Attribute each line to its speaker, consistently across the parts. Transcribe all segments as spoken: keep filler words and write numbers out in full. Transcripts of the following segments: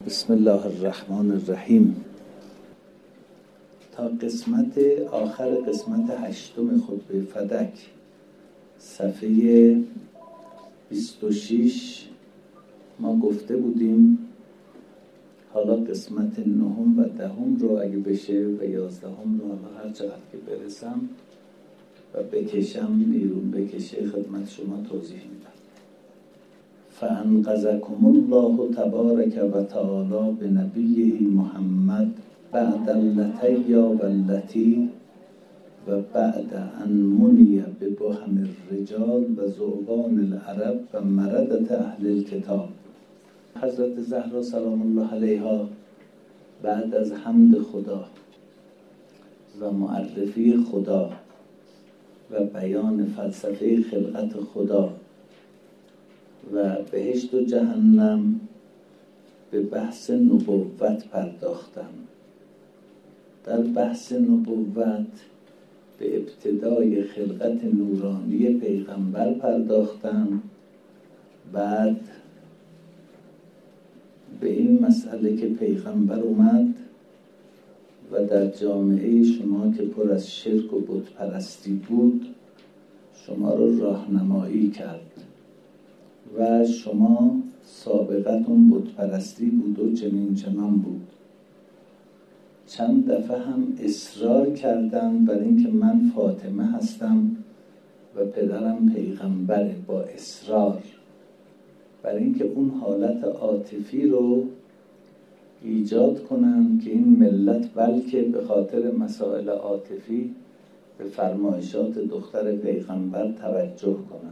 Speaker 1: بسم الله الرحمن الرحیم. تا قسمت آخر قسمت هشتم خطبه فدک صفحه بیست و شش ما گفته بودیم حالا قسمت نهم و دهم رو اگه بشه و یازدهم رو حالا هر چقدر که برسم و بکشم بیرون بکشه خدمت شما توضیح میدم. فانقذکم الله تبارک و تعالی بنبیه محمد بعد اللتی و اللتی و بعد ان منی ببهم الرجال و ذعبان العرب و مردت اهل الکتاب. حضرت زهرا سلام الله علیها بعد از حمد خدا و معرفی خدا و بیان فلسفه خلقت خدا و بهشت و جهنم به بحث نبوت پرداختم. در بحث نبوت به ابتدای خلقت نورانی پیغمبر پرداختم، بعد به این مسئله که پیغمبر اومد و در جامعه شما که پر از شرک و بت پرستی بود شما رو راهنمایی کرد و شما سابقتون بت پرستی بود و چنین چنان بود. چند دفعه هم اصرار کردن بر اینکه من فاطمه هستم و پدرم پیغمبره، با اصرار بر اینکه اون حالت عاطفی رو ایجاد کنن که این ملت بلکه به خاطر مسائل عاطفی به فرمایشات دختر پیغمبر توجه کنن.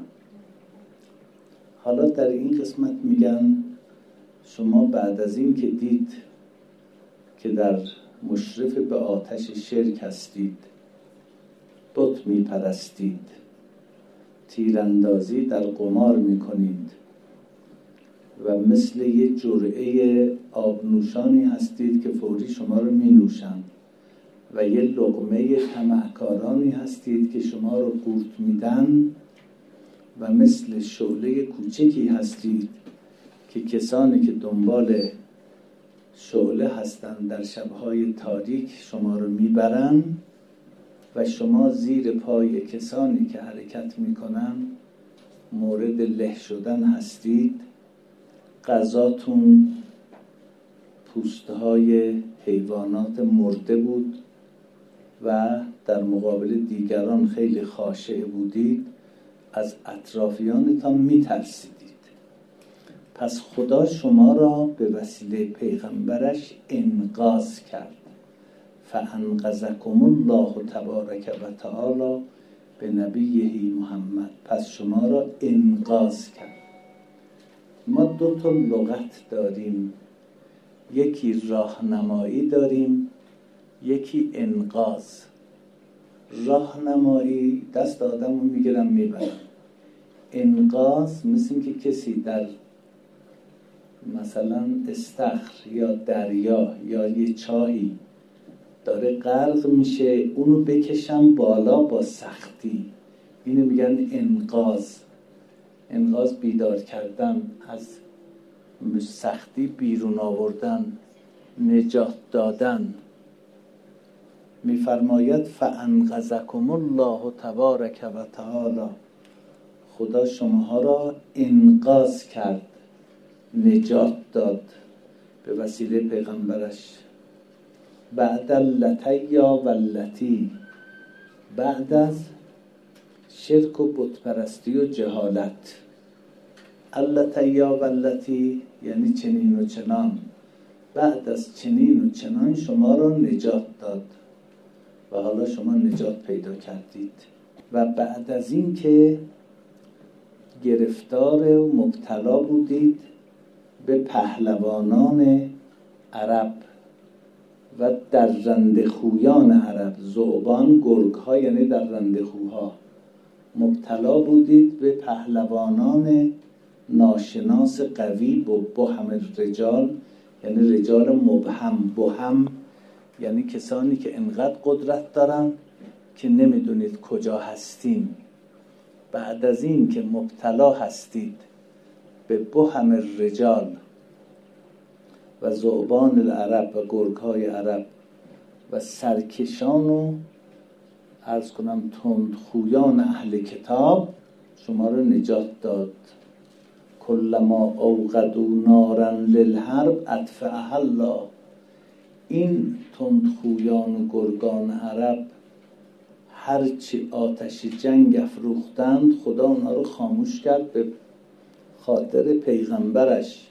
Speaker 1: حالا در این قسمت میگن شما بعد از این که دید که در مشرف به آتش شرک هستید، بت میپرستید، تیراندازی در قمار میکنید و مثل یه جرعه آبنوشانی هستید که فوری شما رو مینوشند و یه لقمه طمعکارانی هستید که شما رو قورت میدن و مثل شعله کوچکی هستید که کسانی که دنبال شعله هستند در شبهای تاریک شما رو میبرن و شما زیر پای کسانی که حرکت میکنن مورد له شدن هستید. غذاتون پوستهای حیوانات مرده بود و در مقابل دیگران خیلی خاشع بودید، از اطرافیانتان میترسیدید. پس خدا شما را به وسیله پیغمبرش انقاذ کرد. فانقذکم الله تبارک و تعالی به نبیه محمد، پس شما را انقاذ کرد. ما دو تا لغت داریم، یکی راهنمایی داریم، یکی انقاذ. راهنمایی دست آدم رو میگیرن میبرن. انقاذ مثل این که کسی در مثلا استخر یا دریا یا یه چاهی داره غرق میشه، اونو بکشن بالا با سختی، اینو میگن انقاذ. انقاذ بیدار کردن، از سختی بیرون آوردن، نجات دادن. میفرماید فانقذکم الله تبارک و تعالی، خدا شماها را انقاذ کرد، نجات داد به وسیله پیغمبرش. بعد اللتی و اللتی، بعد از شرک و بت پرستی و جهالت. اللتی و اللتی یعنی چنین و چنان، بعد از چنین و چنان شما را نجات داد و حالا شما نجات پیدا کردید. و بعد از این که گرفتار و مبتلا بودید به پهلوانان عرب و درنده خویان عرب، ذعبان گرگ ها یعنی درنده خوها، مبتلا بودید به پهلوانان ناشناس قوی با بهم الرجال، یعنی رجال مبهم. بهم یعنی کسانی که انقدر قدرت دارن که نمیدونید کجا هستین. بعد از این که مبتلا هستید به بهم الرجال و ذؤبان العرب و گرگ‌های عرب و سرکشان و عرض کنم تندخویان اهل کتاب شما رو نجات داد. کلما اوقدوا نارا للحرب اطفأها الله. این تندخویان و گرگان عرب هرچی آتش جنگ افروختند خدا اونها رو خاموش کرد به خاطر پیغمبرش.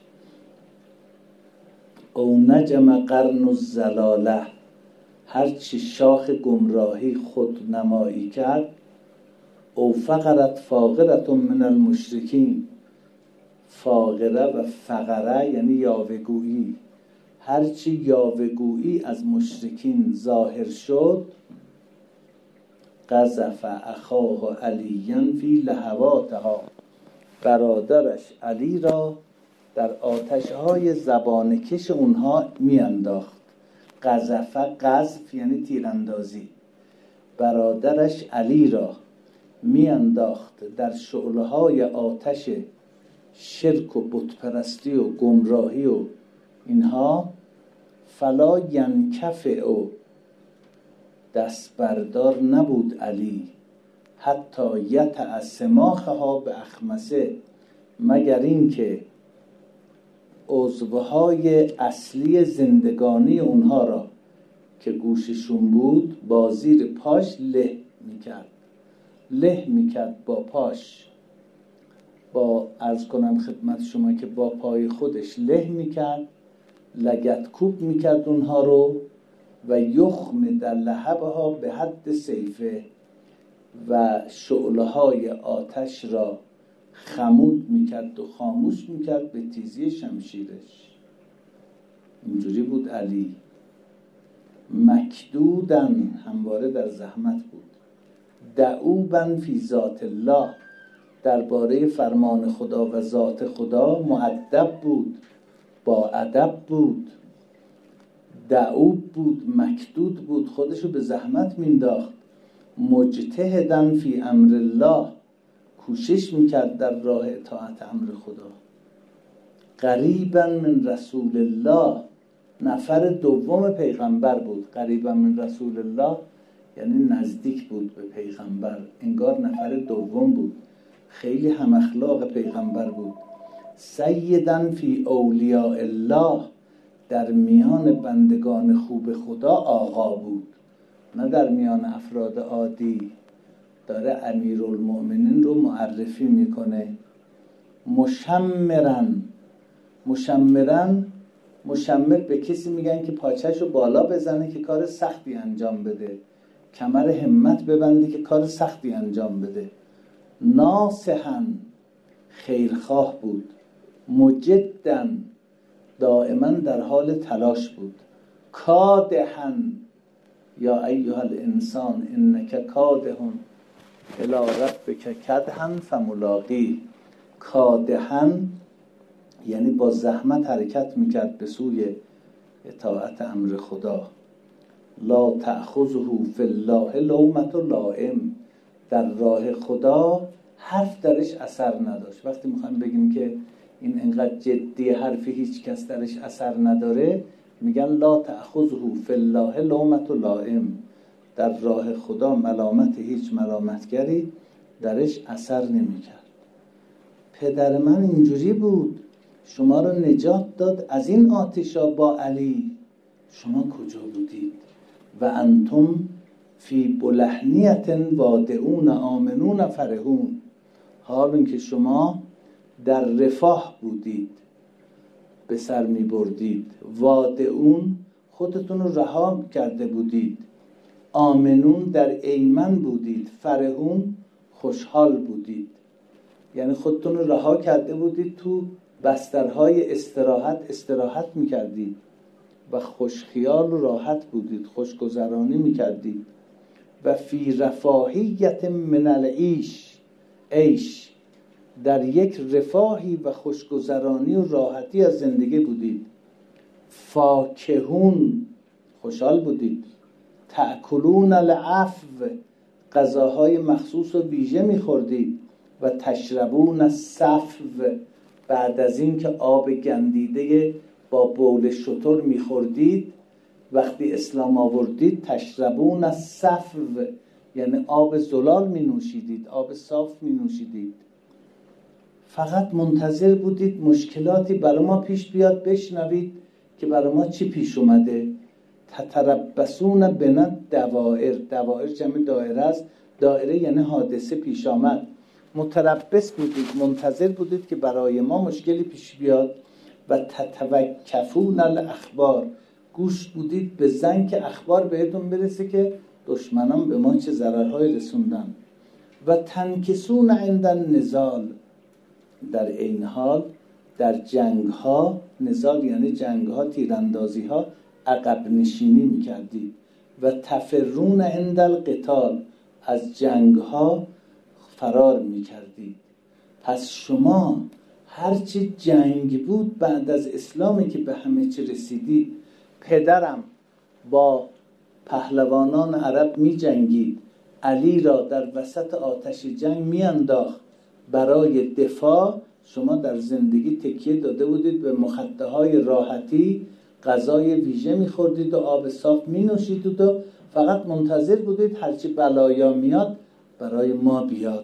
Speaker 1: او نجم قرن الزلاله، هرچی شاخ گمراهی خود نمایی کرد. او فقرت فاقرة من المشرکین، فاقره و فقره یعنی یاوه‌گویی، هرچی یاوه‌گویی از مشرکین ظاهر شد. قذف اخاه علیا فی لهواتها، برادرش علی را در آتش‌های زبانکش اونها میانداخت. قذف، قذف یعنی تیراندازی. برادرش علی را میانداخت در شعله‌های آتش شرک و بتپرستی و گمراهی و اینها. فلا ینکفع، دست بردار نبود علی. حتی یطأ سماخها به اخمسه، مگر این که عضوهای اصلی زندگانی اونها را که گوششون بود با زیر پاش له میکرد. له میکرد با پاش، با عرض کنم خدمت شما که با پای خودش له میکرد، لگد کوب میکرد اونها رو و یخم در لهبها به حد سیفه، و شعله های آتش را خمود میکرد و خاموش میکرد به تیزی شمشیرش. اینجوری بود علی. مکدودن، همواره در زحمت بود. دعوبن فی ذات الله، درباره فرمان خدا و ذات خدا مؤدب بود، با ادب بود. دعوب بود، مکدود بود، خودشو به زحمت مینداخت. مجتهدن فی امر الله، کوشش میکرد در راه اطاعت امر خدا. قریبا من رسول الله، نفر دوم پیغمبر بود. قریبا من رسول الله یعنی نزدیک بود به پیغمبر، انگار نفر دوم بود. خیلی هم اخلاق پیغمبر بود. سیدن فی اولیاء الله، در میان بندگان خوب خدا آقا بود، نه در میان افراد عادی. داره امیرالمؤمنین رو معرفی میکنه. مشمرن، مشمرن مشمر به کسی میگن که پاچه‌ش رو بالا بزنه که کار سختی انجام بده، کمر همت ببنده که کار سختی انجام بده. ناصحن، خیرخواه بود. مجدن، دائما در حال تلاش بود. کادحن، یا ایها الانسان انک کادح الی ربک کدحا فملاقیه. کادحن یعنی با زحمت حرکت میکرد به سوی اطاعت امر خدا. لا تأخذه فی الله لومة لائم، در راه خدا حرف درش اثر نداشت. وقتی میخوایم بگیم که این انقدر جدی، حرفی هیچ کس درش اثر نداره، میگن لا تأخذه فی الله لومة لائم، در راه خدا ملامت هیچ ملامتگری درش اثر نمیکرد. پدر من اینجوری بود، شما رو نجات داد از این آتشا با علی. شما کجا بودید؟ و انتم فی بلحنیت وادعون آمنون فرحون، حال این که شما در رفاه بودید، به سر می بردید. وادعون، خودتون رو رها کرده بودید. آمنون، در ایمن بودید. فرحون، خوشحال بودید. یعنی خودتون رو رها کرده بودید، تو بسترهای استراحت استراحت می کردید و خوشخیال و راحت بودید، خوشگذرانی می کردید. و فی رفاهیت من العیش، عیش، در یک رفاهی و خوشگذرانی و راحتی از زندگی بودید. فاکهون، خوشحال بودید. تأکلون العفو، غذاهای مخصوص و ویژه می‌خوردید. و تشربون الصفو، بعد از این که آب گندیده با بول شتر میخوردید، وقتی اسلام آوردید تشربون از صفو، یعنی آب زلال می نوشیدید، آب صاف می نوشیدید. فقط منتظر بودید مشکلاتی برای ما پیش بیاد بشنوید که برای ما چی پیش اومده. تتربصون بنا دوائر، دوائر جمع دایره است، دایره یعنی حادثه پیش آمد. متربص بودید، منتظر بودید که برای ما مشکلی پیش بیاد. و تتوکفون الاخبار، گوش بودید به زنگ که اخبار بهتون برسه که دشمنان به ما چه ضررهای رسوندن. و تنکسون عند النزال، در این حال در جنگ ها، نزال یعنی جنگ ها، تیراندازی ها، عقب نشینی میکردید. و تفرون عند القتال، از جنگ ها فرار میکردید. پس شما هرچی جنگ بود بعد از اسلامی که به همه چی رسیدید، پدرم با پهلوانان عرب می جنگید، علی را در وسط آتش جنگ می انداخت برای دفاع، شما در زندگی تکیه داده بودید به مخده های راحتی، غذای ویژه می خوردید و آب صاف می نوشیدید و فقط منتظر بودید هرچی بلایا میاد برای ما بیاد.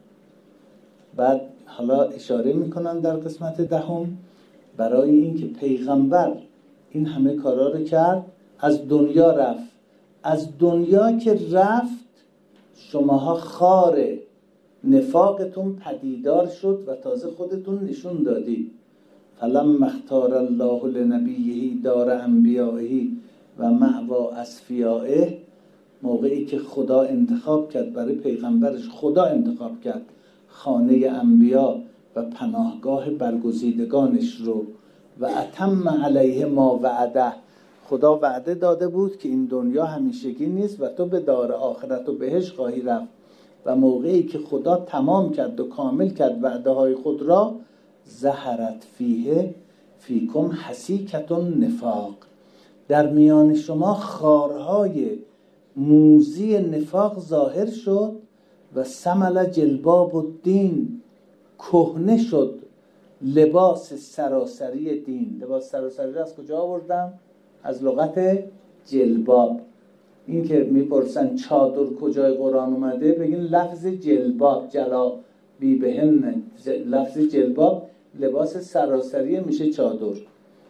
Speaker 1: بعد حالا اشاره میکنن در قسمت دهم برای اینکه پیغمبر این همه کارا رو کرد، از دنیا رفت. از دنیا که رفت شماها خار نفاقتون پدیدار شد و تازه خودتون نشون دادید. فلما اختار الله لنبیه دار انبیائه و مأوی اصفیائه، موقعی که خدا انتخاب کرد برای پیغمبرش، خدا انتخاب کرد خانه انبیا و پناهگاه برگزیدگانش رو. و اتم علیه ما وعده، خدا وعده داده بود که این دنیا همیشگی نیست و تو به دار آخرت و بهش خواهی رفت. و موقعی که خدا تمام کرد و کامل کرد وعده های خود را، ظهرت فیه فیکم حسیکتون نفاق، در میان شما خارهای موذی نفاق ظاهر شد. و سمل جلباب الدین، کهنه شد لباس سراسری دین. لباس سراسری را از کجا آوردم؟ از لغت جلباب. این که میپرسن چادر کجای قرآن اومده، بگین لفظ جلباب، جلا بی بهن، لفظ جلباب لباس سراسری میشه چادر.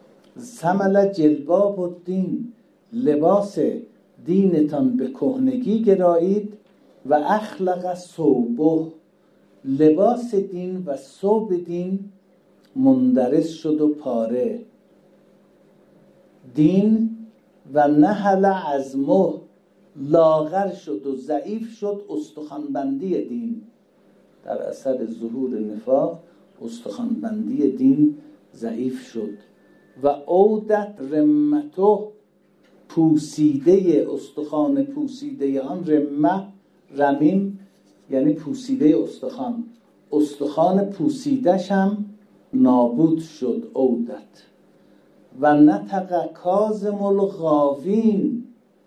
Speaker 1: سمل جلباب الدین، لباس دینتان به کهنگی گرایید. و اخلق ثوبه، لباس دین و ثوب دین مندرس شد و پاره. دین و نهل عظمه، لاغر شد و ضعیف شد استخوانبندی دین. در اثر ظهور نفاق استخوانبندی دین ضعیف شد. و عودت رمته، پوسیده استخوان پوسیده آن، رمه رمیم یعنی پوسیده استخوان، استخوان پوسیدش هم نابود شد. عودت. و نطق کاظم الغاوین،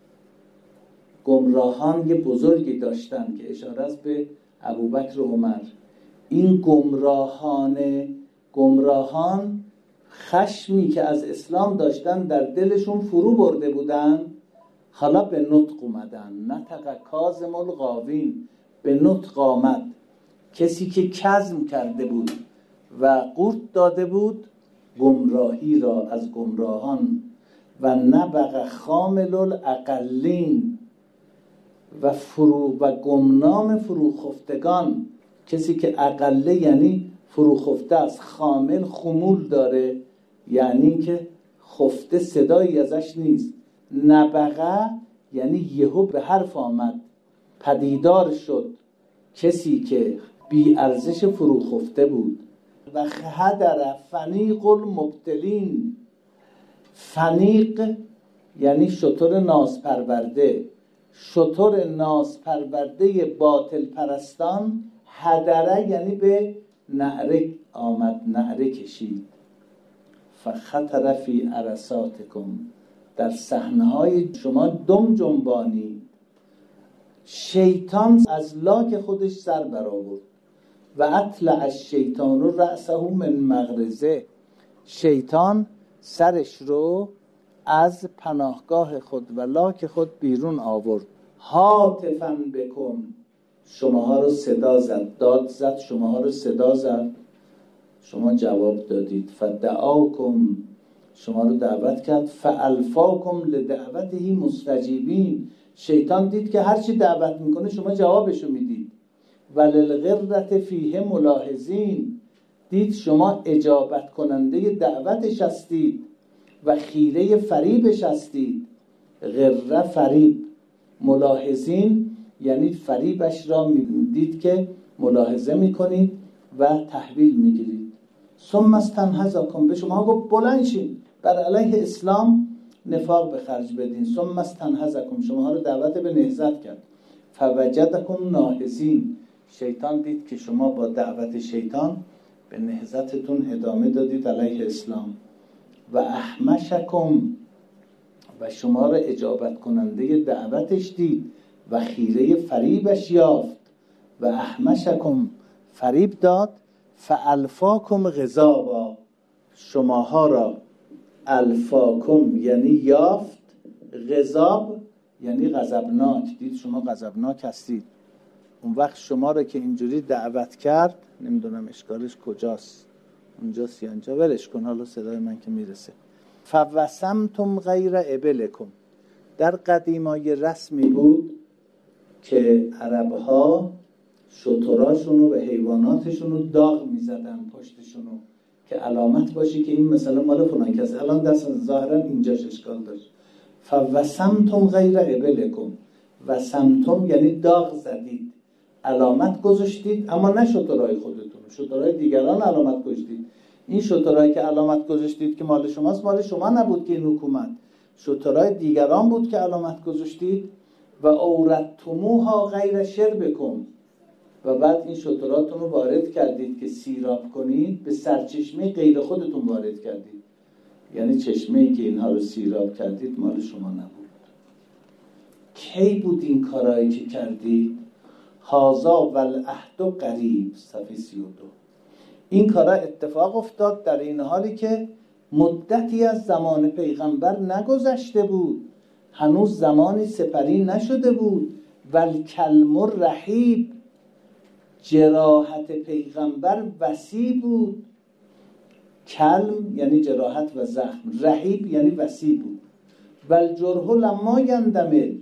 Speaker 1: گمراهان یه بزرگی داشتن که اشاره است به ابوبکر و عمر. این گمراهان گمراهان خشمی که از اسلام داشتن در دلشون فرو برده بودن، حالا به نطق اومدن. نطق کاظم الغاوین، به نطق آمد. کسی که کظم کرده بود و قورت داده بود گمراهی را از گمراهان. و نبغ خامل الاقلین، و فرو و گمنام فروخفتگان، کسی که اقله یعنی فروخفته است، خامل خمول داره یعنی که خفته صدایی ازش نیست. نبغه یعنی یهو به حرف آمد، پدیدار شد، کسی که بی ارزش فروخفته بود. و خدر فنیق المبتلین، فنیق یعنی شتر نازپرورده، شتر نازپرورده باطل پرستان. هدره یعنی به نعره آمد، نعره کشید. فخطر فی عرصاتکم، در صحنه‌های شما دم جنبانی. شیطان از لاک خودش سر برآورد. و اطلع الشیطان رأسه من مغرزه، شیطان سرش رو از پناهگاه خود و لاک خود بیرون آورد. هاتفاً بکم، شماها رو صدا زد، داد زد، شماها رو صدا زد، شما جواب دادید. فدعاکم، شما رو دعوت کرد. فالفاکم لدعوته مستجیبین، شیطان دید که هرچی دعوت میکنه شما جوابشو میدید. وللغرة فیه ملاحظین، دید شما اجابت کننده دعوتش هستید و خیره فریبش هستید. غره فریب، ملاحظین یعنی فریبش را دید که ملاحظه میکنید و تحویل میگیرید. ثم استنهضکم، به شما گفت بلند شین بر علیه اسلام نفاق به خرج بدین. ثم استنهضکم، شما رو دعوت به نهضت کرد. فوجدکم ناهضین، شیطان دید که شما با دعوت شیطان به نهضتتون ادامه دادید علیه اسلام. و احمشکم، و شما را اجابت کننده دعوتش دید و خیره فریبش یافت. و احمشکم، فریب داد. فالفاکم غضابا، شماها را الفاکم یعنی یافت، غضاب یعنی غضبناک، دید شما غضبناک هستید. اون وقت شما را که اینجوری دعوت کرد، نمیدونم اشکالش کجاست، اونجاست یا اینجا، ولش کن، حالا صدای من که میرسه. فوسمتم غیر ابلکم، در قدیمای رسمی بود که عربها شتراشونو و حیواناتشونو داغ میزدن پشتشونو که علامت باشی که این مثلا مال فلان کس. الان دست ظاهرا اینجاش اشکال داشت. فوسمتم غیر ابلکم، وسمتم یعنی داغ زدید، علامت گذاشتید، اما نه شترای خودتون، شترای دیگران علامت گذاشتید. این شترایی که علامت گذاشتید که مال شماست، مال شما نبود که این حکومت، شترای دیگران بود که علامت گذاشتید. و اوردتموها غیر شربکم، و بعد این شتراتون رو وارد کردید که سیراب کنید، به سرچشمه غیر خودتون وارد کردید، یعنی چشمه‌ای که اینها رو سیراب کردید مال شما نبود. کی بود این کارایی که کردید؟ هازا والعهد قریب، صفحه سی و دو. این کارا اتفاق افتاد در این حالی که مدتی از زمان پیغمبر نگذشته بود، هنوز زمانی سپری نشده بود. والکلم رحیب، جراحت پیغمبر وسیع بود. کلم یعنی جراحت و زخم، رحیب یعنی وسیع بود. والجرح لما یندمل،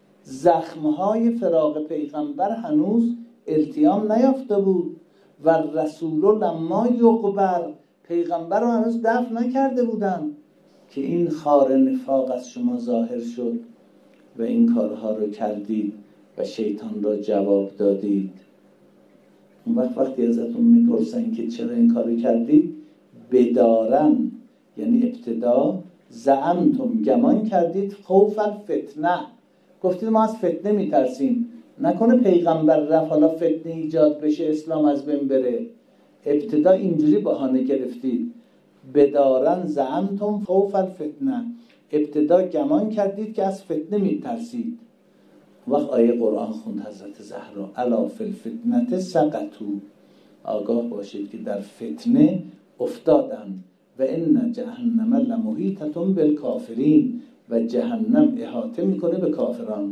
Speaker 1: زخمهای فراق پیغمبر هنوز التیام نیافته بود. و رسول لما یقبر، پیغمبر رو هنوز دفن نکرده بودن که این خار نفاق از شما ظاهر شد و این کارها رو کردید و شیطان را جواب دادید. اون وقت وقتی ازتون میپرسن که چرا این کارو کردید، بدارن یعنی ابتدا، زعمتم گمان کردید، خوف الفتنه، گفتید ما از فتنه میترسیم، نکنه پیغمبر رفت حالا فتنه ایجاد بشه اسلام از بین بره. ابتدا اینجوری بهانه گرفتید. بدارن زعمتم خوف الفتنه، ابتدا گمان کردید که از فتنه میترسید. وقت آیه قرآن خوند حضرت زهرا، الا فی الفتنه سقطوا، آگاه باشید که در فتنه افتادن. و ان جهنم لمحیطة بالکافرین، و جهنم احاطه میکنه به کافران.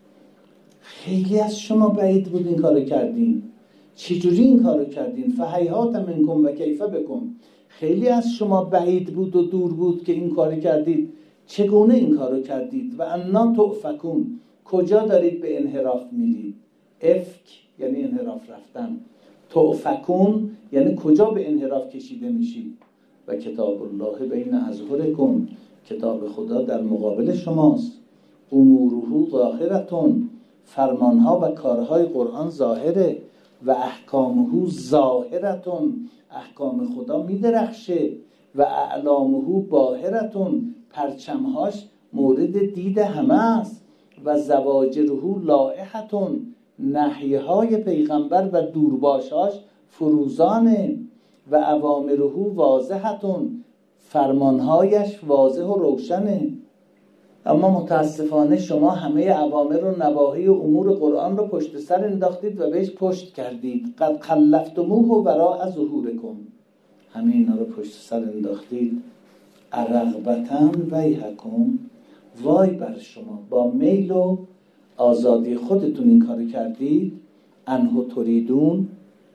Speaker 1: خیلی از شما بعید بود این کارو کردین. چجوری این کارو کردین؟ فهیهات منکم و کیف بکم، خیلی از شما بعید بود و دور بود که این کارو کردید، چگونه این کارو کردید؟ و انا تؤفکون، کجا دارید به انحراف میرید؟ افک یعنی انحراف رفتن، تؤفکون یعنی کجا به انحراف کشیده میشید. و کتاب الله بین اظهرکم، کتاب خدا در مقابل شماست. اموره ظاهرتون، فرمانها و کارهای قرآن ظاهره. و احکامه ظاهرتون، احکام خدا میدرخشه. و اعلامه باهرتون، پرچمهاش مورد دید همه است. و زواجره لائحتون، نهیهای پیغمبر و دورباشاش فروزانه. و اوامره واضحتون، فرمانهایش واضح و روشنه. اما متاسفانه شما همه اوامر و نواهی و امور قرآن رو پشت سر انداختید و بهش پشت کردید. قد خلفتموه وراء ظهورکم، همه اینا رو پشت سر انداختید، ارغبتن ویحکم، وای بر شما، با میل و آزادی خودتون این کار کردید. انه تریدون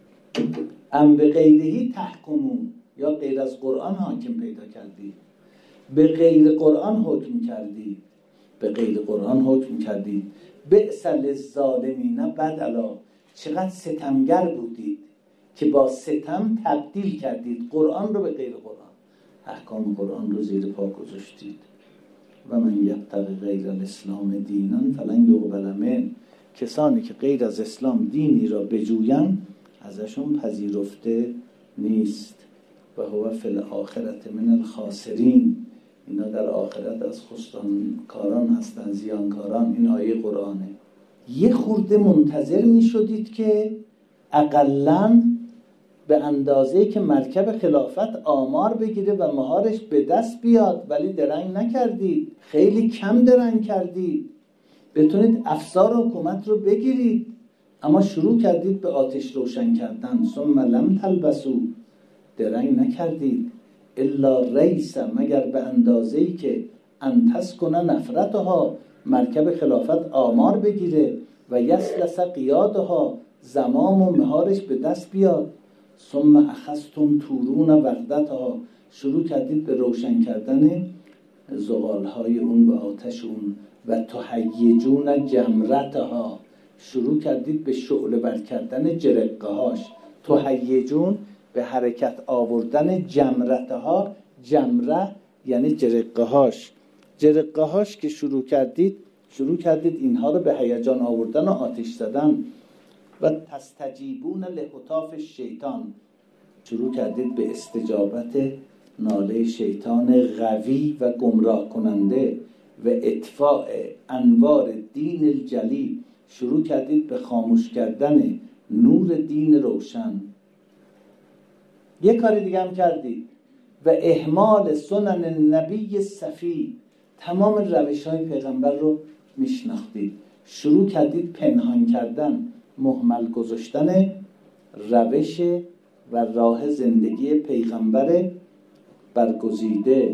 Speaker 1: ام به غیرهی تحکمون، یا غیر از قرآن حاکم پیدا کردید، به غیر قرآن حکم کردید، به غیر قرآن حکم کردید. بئس للظالمین بدلا، چقدر ستمگر بودید که با ستم تبدیل کردید قرآن رو به غیر قرآن، احکام قرآن رو زیر پا گذاشتید. و من یبتغی غیر الاسلام دینا فلن یقبل منه، کسانی که غیر از اسلام دینی را بجویند ازشون پذیرفته نیست. و هو فی الاخرة من الخاسرین، اینا در آخرت از خسرانکاران هستن، زیانکاران. این آیه قرآنه. یه خورده منتظر می شدید که اقلاً به اندازه‌ای که مرکب خلافت آمار بگیره و مهارش به دست بیاد، ولی درنگ نکردید، خیلی کم درنگ کردید، بتونید افسار حکومت رو بگیرید، اما شروع کردید به آتش روشن کردن. ثم لم تلبسوا، درنگ نکردید. الا ریس، مگر به اندازه‌ای که ان تسکن نفرتها، مرکب خلافت آمار بگیره، و یسلس قیادها، زمام و مهارش به دست بیاد. ثم اخذتم تورون وقدتها، شروع کردید به روشن کردن زغالهای اون و آتش اون. و تهیجون جمرتها، شروع کردید به شعله ور کردن جرقه هاش. تهیجون به حرکت آوردن جمرتها، جمره یعنی جرقه هاش، جرقه هاش که شروع کردید شروع کردید اینها رو به هیجان آوردن و آتش زدن. و تستجیبون لهتاف الشیطان، شروع کردید به استجابت ناله شیطان قوی و گمراه کننده. و اطفاء انوار دین الجلی، شروع کردید به خاموش کردن نور دین روشن. یک کار دیگه هم کردید، و اهمال سنن النبی صفی، تمام روش های پیغمبر رو میشناختید، شروع کردید پنهان کردن، مهمل گذاشتن روش و راه زندگی پیغمبر برگزیده.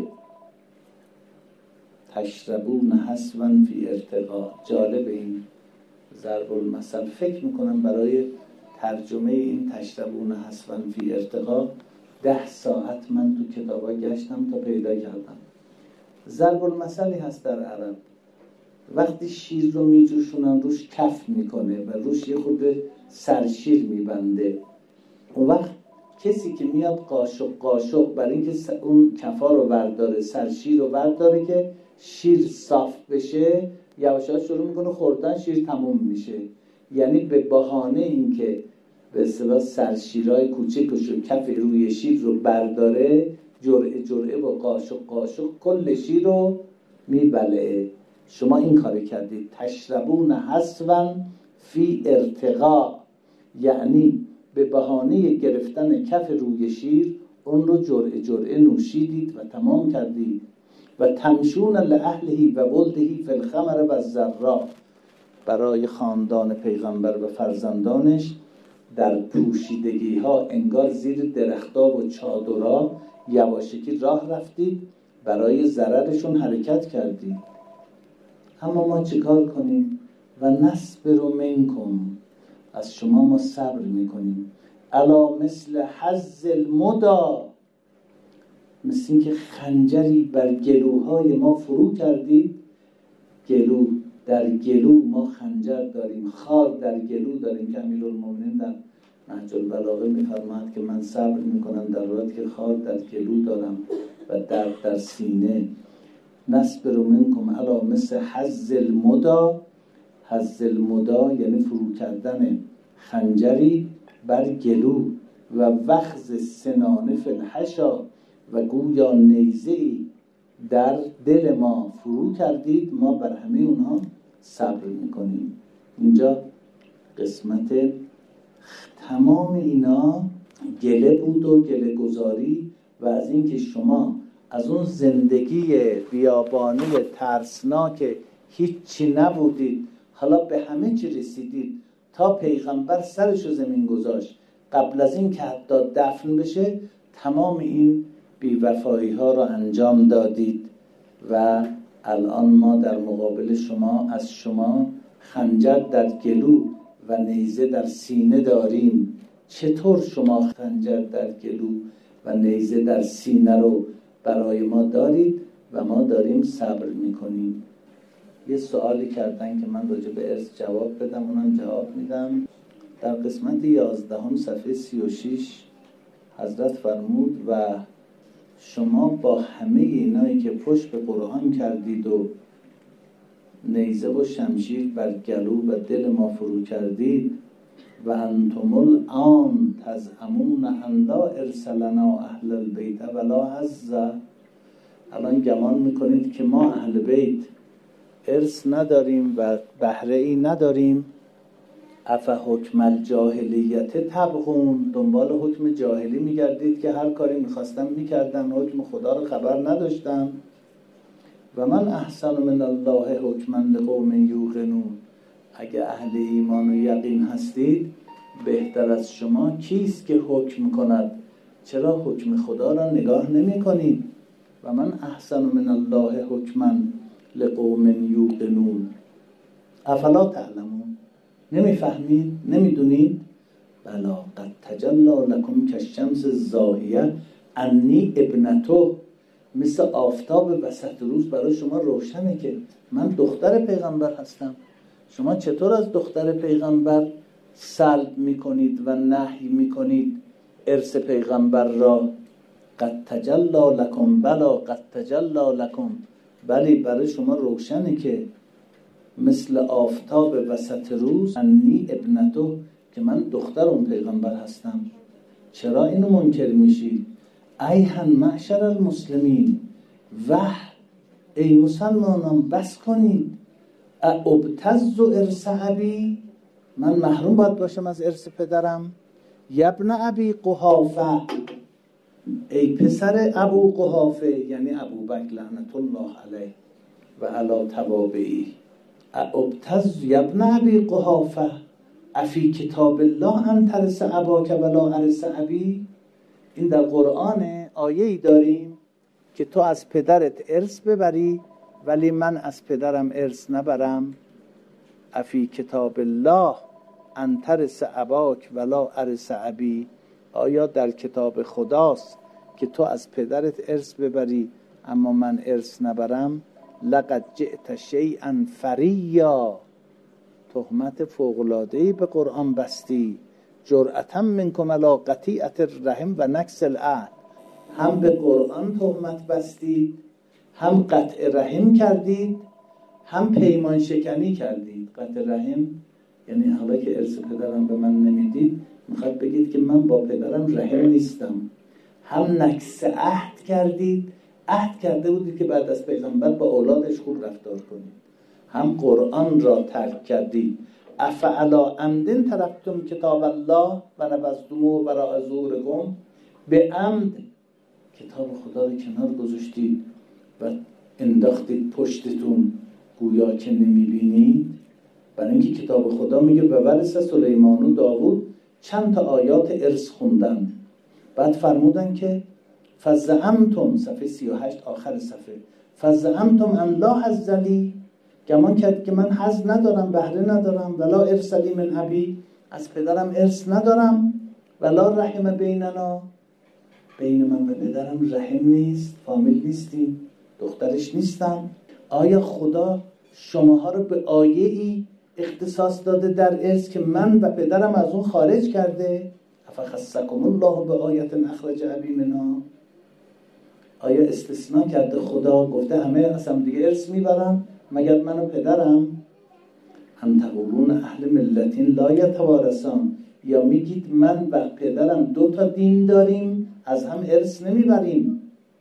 Speaker 1: تشربون حسوا فی ارتقا، جالب این ضرب المثل. فکر میکنم برای ترجمه این تشربون حسوا فی ارتقا ده ساعت من تو کتابا گشتم تا پیدا کردم. ضرب المثلی هست در عرب، وقتی شیر رو میجوشونن روش کف میکنه و روش یه خود سرشیر میبنده، اون وقت کسی که میاد قاشق قاشق برای اینکه اون کفا رو ورداره، سرشیر رو ورداره که شیر صاف بشه، یواش یواش شروع میکنه خوردن، شیر تموم میشه. یعنی به بهانه اینکه به اصطلاح سرشیرای کوچکش رو کف روی شیر رو برداره، جرعه جرعه با قاشق قاشق کل شیر رو میبلعه. شما این کار کردید. تشربون حسوا فی ارتقا، یعنی به بهانه گرفتن کف روی شیر اون رو جرعه جرعه نوشیدید و تمام کردید. و تمشون لأهله و ولده فی الخمر و الزرع، برای خاندان پیغمبر و فرزندانش در پوشیدگی ها انگار زیر درخت‌ها و چادرها یواشکی راه رفتید، برای ضررشون حرکت کردید. اما ما چیکار کنیم؟ و نصبر منکم، از شما ما صبر میکنیم. الا مثل حظ المدا، مثل این که خنجری بر گلوهای ما فرو کردید. گلو در گلو ما خنجر داریم، خار در گلو داریم که امیرالمومنین در نهج البلاغه میفرماید که من صبر میکنم در حالی که خار در گلو دارم و درد در سینه. نصبر منکم الا مثل حظ المدا، حظ المدا یعنی فرو کردن خنجری بر گلو. و وخز سنانه فی الحشا، و گویا نیزه‌ای در دل ما فرو کردید، ما بر همه اونها صبر میکنیم. اینجا قسمت تمام اینا گله بود و گله گذاری و از اینکه شما از اون زندگی بیابانی ترسناک هیچی نبودید، حالا به همه چی رسیدید. تا پیغمبر سرشو زمین گذاشت، قبل از این که حتی دفن بشه، تمام این بی‌وفایی ها را انجام دادید و الان ما در مقابل شما از شما خنجر در گلو و نیزه در سینه داریم. چطور شما خنجر در گلو و نیزه در سینه رو برای ما دارید و ما داریم صبر میکنیم؟ یه سوالی کردن که من راجع به ارث جواب بدم، اونم جواب میدم. در قسمت یازدهم صفحه سی و شش حضرت فرمود و شما با همه اینایی که پشت به قرآن کردید و نیزه و شمشیر بر گلو و دل ما فرو کردید و انتم الان تزعمون ان لا ارث لنا اهل البیت ولا عز، الان گمان میکنید که ما اهل بیت ارث نداریم و بهره ای نداریم. اف حکم الجاهلیت تبغون، دنبال حکم جاهلی میگردید که هر کاری میخواستن میکردن، حکم خدا رو خبر نداشتن. و من احسن من الله حکما لقوم یوقنون، اگه اهل ایمان و یقین هستید بهتر از شما کیست که حکم کند؟ چرا حکم خدا را نگاه نمی کنید؟ و من احسن من الله حکما لقوم یوقنون افلا تعلمون، نمیفهمید؟ نمیدونید؟ بلا قد تجلی لکم کالشمس الزاهیه انی ابنته، مثل آفتاب وسط روز برای شما روشنه که من دختر پیغمبر هستم. شما چطور از دختر پیغمبر سلب میکنید و نهی میکنید ارث پیغمبر را؟ قد تجلی لکم، بلا قد تجلی لکم، بلی برای شما روشنه که مثل آفتاب وسط روز انی ابنته، که من دختر اون پیغمبر هستم. چرا اینو منکر میشید؟ ایهن معشر المسلمین، وح ای مسلمانان بس کنید. ابتز ارث ابی، من محروم باید باشم از ارث پدرم؟ یبن ابی قحافه، ای پسر ابو قحافه، یعنی ابو بکر لعنت الله علیه و علی توابعی. ابتز یبن ابی قحافه افی کتاب الله ان ترث اباک ولا ارث ابی. این در قرآن آیه‌ای داریم که تو از پدرت ارث ببری ولی من از پدرم ارث نبرم. افی کتاب الله ان ترث اباک ولا ارث ابی، آیا در کتاب خداست که تو از پدرت ارث ببری اما من ارث نبرم؟ لقد جئت شیئا فریا، تهمت فوق‌العاده‌ای به قرآن بستی. جرأتا منکم علی قطیعة الرحم و نکث العهد، هم به قرآن تهمت بستید، هم قطع رحم کردید، هم پیمان شکنی کردید. قطع رحم یعنی حالا که ارث پدرم به من نمیدید میخواد بگید که من با پدرم رحم نیستم. هم نکث عهد کردید، عهد کرده بودید که بعد از پیغمبر با اولادش خوب رفتار کنید. هم قرآن را ترک کردید. افعلا عمدن ترکتم کتاب الله و نبذتموه وراء ظهورکم، به عمد کتاب خدا رو کنار گذاشتید و انداختید پشتتون گویا که نمیبینید. برای اینکه کتاب خدا میگه و ورث سلیمان و داوود چند تا آیات ارث خوندن، بعد فرمودن که فزعمتم، صفحه سی و هشت آخر صفحه، فزعمتم ان لا حظ لی، گمان کرد که من حظ ندارم، بهره ندارم، ولا ارث لی من ابی، از پدرم ارث ندارم، ولا رحم بیننا، بین من و پدرم رحم نیست، فامیل نیستیم، دخترش نیستم. آیا خدا شماها رو به آیه ای اختصاص داده در ارث که من و پدرم از اون خارج کرده؟ افخصکم الله به آیت اخرج ابی منها، آیا استثناء کرده خدا گفته همه اصلا دیگه ارث میبرن مگر من و پدرم؟ هم تقولون اهل ملتین لا یتوارثان، یا میگید من و پدرم دو تا دین داریم از هم ارث نمیبریم.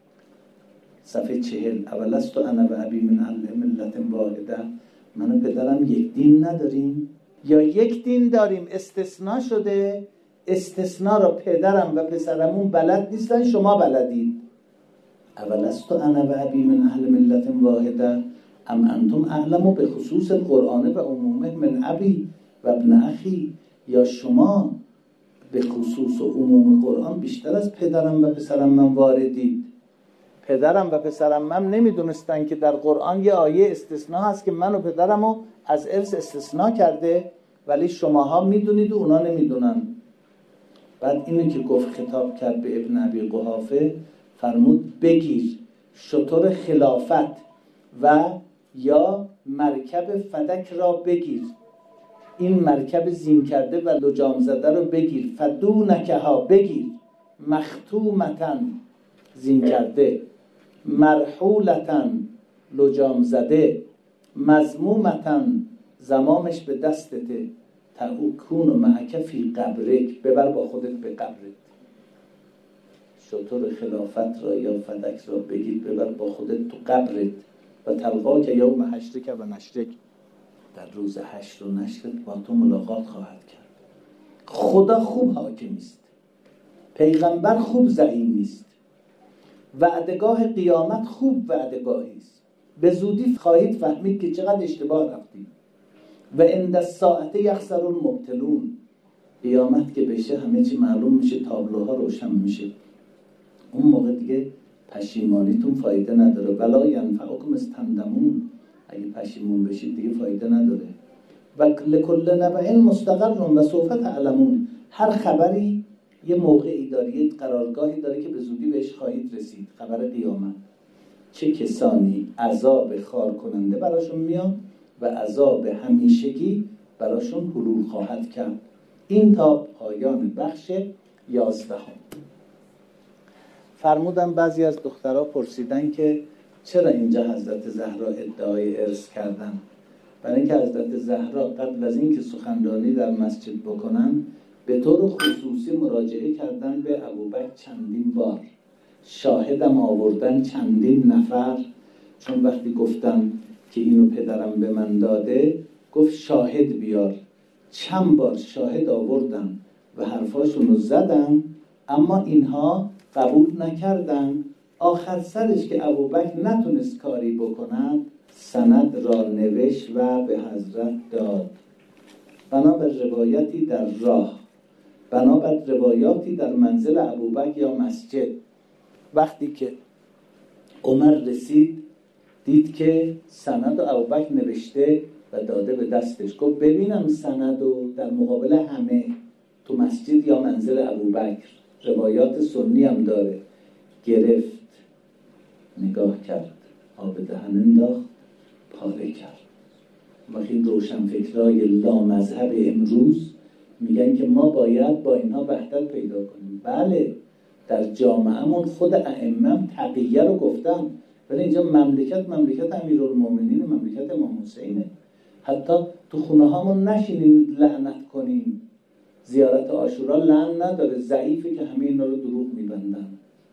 Speaker 1: صفحه چهل، اولست انا و ابی من اهل ملت واحده، من و پدرم یک دین نداریم یا یک دین داریم استثناء شده؟ استثناء را پدرم و پسرمون بلد نیستن، شما بلدید. اولست انا و ابی من اهل ملت واحده ام انتم اعلموا به خصوص القرآن و عمومه من ابی و ابن اخی، یا شما به خصوص و عموم قرآن بیشتر از پدرم و پسرم من واردید. پدرم و پسرم هم نمیدونستن که در قرآن یه آیه استثناء هست که من و پدرمو از ارث استثناء کرده، ولی شماها میدونید و اونا نمیدونن. بعد اینو که گفت خطاب کرد به ابن ابی قحافه، فرمود بگیر شتر خلافت و یا مرکب فدک را بگیر، این مرکب زین کرده و لجام زده رو بگیر، فدونکه ها بگیر، مختومتن زین کرده، مرحولتن لجام زده، مضمومتن زمامش به دستته، تکون و معک فی قبرک ببر با خودت به قبرت. شطور خلافت را یا فدک را بگیر ببر با خودت تو قبرت، و تلقا که یوم حشرک و نشرک، در روز حشر و نشرت با تو ملاقات خواهد کرد. خدا خوب حاکم است، پیغمبر خوب زعیم است، وعدگاه قیامت خوب وعدگاهی است. به زودی خواهید فهمید که چقدر اشتباه رفتید. و عند الساعه یخسر المبطلون، قیامت که بشه همه چی معلوم میشه، تابلوها روشن میشه. اون موقع دیگه پشیمانیتون فایده نداره. ولا ینفعکم استندمون، اگه پشیمون بشید دیگه فایده نداره. و لکل نبأ مستقر و سوف تعلمون، هر خبری یه موقعی داره، یه قرارگاهی داره که به زودی بهش خواهید رسید. خبر قیامت، چه کسانی عذاب خار کننده براشون میاد و عذاب همیشگی براشون حلول خواهد کرد. این تا پایان بخش یازدهم. فرمودن بعضی از دخترها پرسیدن که چرا اینجا حضرت زهرا ادعای ارث کردن؟ برای اینکه حضرت زهرا قبل از اینکه سخنرانی در مسجد بکنن به طور خصوصی مراجعه کردن به ابوبکر چندین بار، شاهدم آوردن چندین نفر، چون وقتی گفتم که اینو پدرم به من داده گفت شاهد بیار، چند بار شاهد آوردن و حرفاشون رو زدن، اما اینها قبول نکردن. آخر سرش که ابوبکر نتونست کاری بکند، سند را نوشت و به حضرت داد. بنابر روایتی در راه، بنابر روایاتی در منزل ابوبکر یا مسجد، وقتی که عمر رسید دید که سند و ابوبکر نوشته و داده به دستش. گفت ببینم سند و در مقابل همه تو مسجد یا منزل ابوبکر، روایات سنی هم داره. گرفت، نگاه کرد، آب دهن انداخت، پاره کرد. وقتی روشنفکرای لامذهب امروز میگن که ما باید با اینها وحدت پیدا کنیم. بله، در جامعهمون خود ائمه تقیه رو گفتن، ولی اینجا مملکت مملکت امیرالمومنین، مملکت امام حسینه. حتی تو خونه هامون نشینین لعنت کنین. زیارت عاشورا لعن نداره، ضعیفه که همه اینا رو دروغ میبندن.